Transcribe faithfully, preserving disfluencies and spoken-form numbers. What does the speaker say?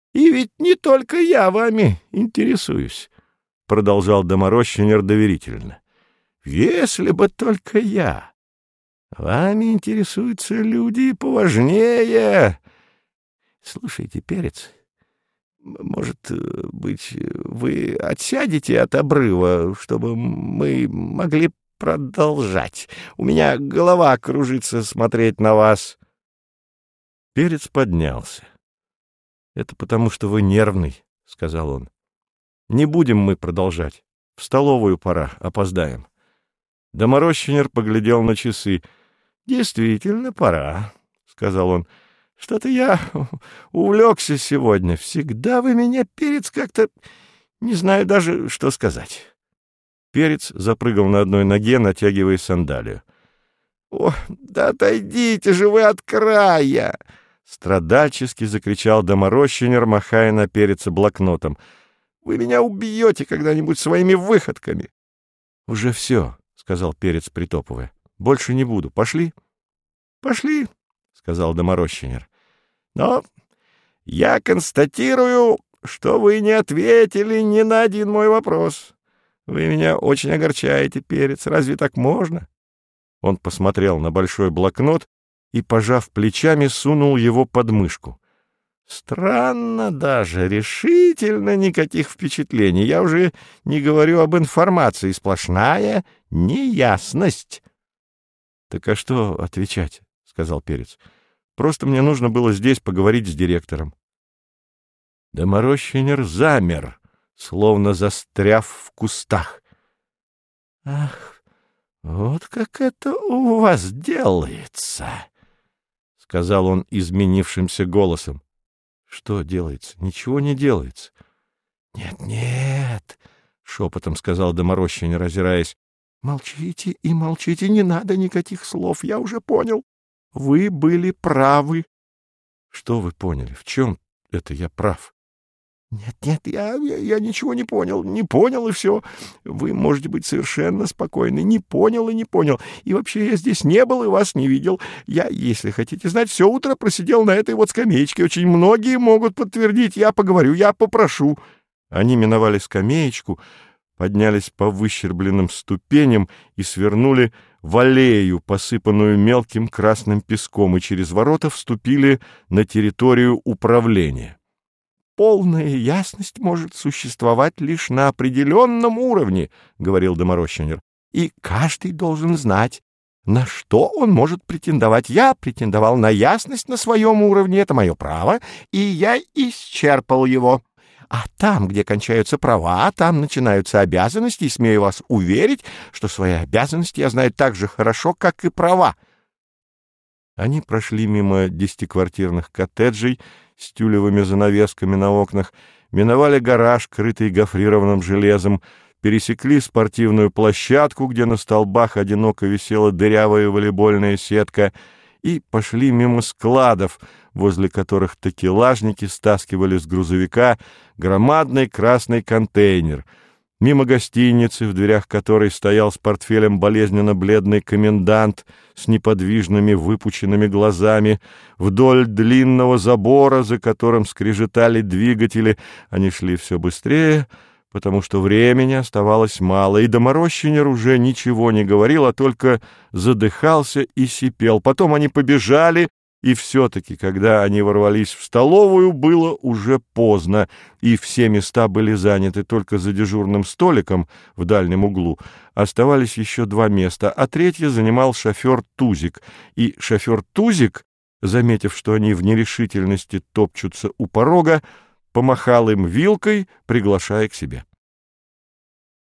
И ведь не только я вами интересуюсь, — продолжал доморощенер доверительно. — Если бы только я. Вами интересуются люди поважнее. Слушайте, Перец, может быть, вы отсядете от обрыва, чтобы мы могли продолжать? У меня голова кружится смотреть на вас. Перец поднялся. — Это потому, что вы нервный, — сказал он. — Не будем мы продолжать. В столовую пора, опоздаем. Доморощенер поглядел на часы. — Действительно, пора, — сказал он. — Что-то я увлекся сегодня. Всегда вы меня, Перец, как-то... Не знаю даже, что сказать. Перец запрыгал на одной ноге, натягивая сандалию. — О, да отойдите же вы от края! — страдальчески закричал доморощенер, махая на Переца блокнотом. — Вы меня убьете когда-нибудь своими выходками. — Уже все, — сказал Перец, притопывая. — Больше не буду. Пошли? — Пошли, — сказал доморощенер. — Но я констатирую, что вы не ответили ни на один мой вопрос. Вы меня очень огорчаете, Перец. Разве так можно? Он посмотрел на большой блокнот и, пожав плечами, сунул его под мышку. Странно даже, решительно никаких впечатлений. Я уже не говорю об информации, сплошная неясность. — Так а что отвечать? — сказал Перец. — Просто мне нужно было здесь поговорить с директором. Доморощенер замер, словно застряв в кустах. — Ах, вот как это у вас делается! — сказал он изменившимся голосом. — Что делается? Ничего не делается. — Нет, нет, — шепотом сказал доморощенер, озираясь. — Молчите и молчите, не надо никаких слов, я уже понял. Вы были правы. — Что вы поняли? В чем это я прав? — Нет, нет, я, я, я ничего не понял, не понял и все. Вы можете быть совершенно спокойны. Не понял и не понял. И вообще я здесь не был и вас не видел. Я, если хотите знать, все утро просидел на этой вот скамеечке. Очень многие могут подтвердить. Я поговорю, я попрошу. Они миновали скамеечку, поднялись по выщербленным ступеням и свернули в аллею, посыпанную мелким красным песком, и через ворота вступили на территорию управления. «Полная ясность может существовать лишь на определенном уровне, — говорил доморощенер, — и каждый должен знать, на что он может претендовать. Я претендовал на ясность на своем уровне, это мое право, и я исчерпал его. А там, где кончаются права, там начинаются обязанности, и смею вас уверить, что свои обязанности я знаю так же хорошо, как и права». Они прошли мимо десятиквартирных коттеджей с тюлевыми занавесками на окнах, миновали гараж, крытый гофрированным железом, пересекли спортивную площадку, где на столбах одиноко висела дырявая волейбольная сетка, и пошли мимо складов, возле которых такелажники стаскивали с грузовика громадный красный контейнер, мимо гостиницы, в дверях которой стоял с портфелем болезненно-бледный комендант с неподвижными выпученными глазами, вдоль длинного забора, за которым скрежетали двигатели. Они шли все быстрее, потому что времени оставалось мало, и доморощенер уже ничего не говорил, а только задыхался и сипел. Потом они побежали, и все-таки, когда они ворвались в столовую, было уже поздно, и все места были заняты. Только за дежурным столиком в дальнем углу оставались еще два места, а третье занимал шофер Тузик. И шофер Тузик, заметив, что они в нерешительности топчутся у порога, помахал им вилкой, приглашая к себе.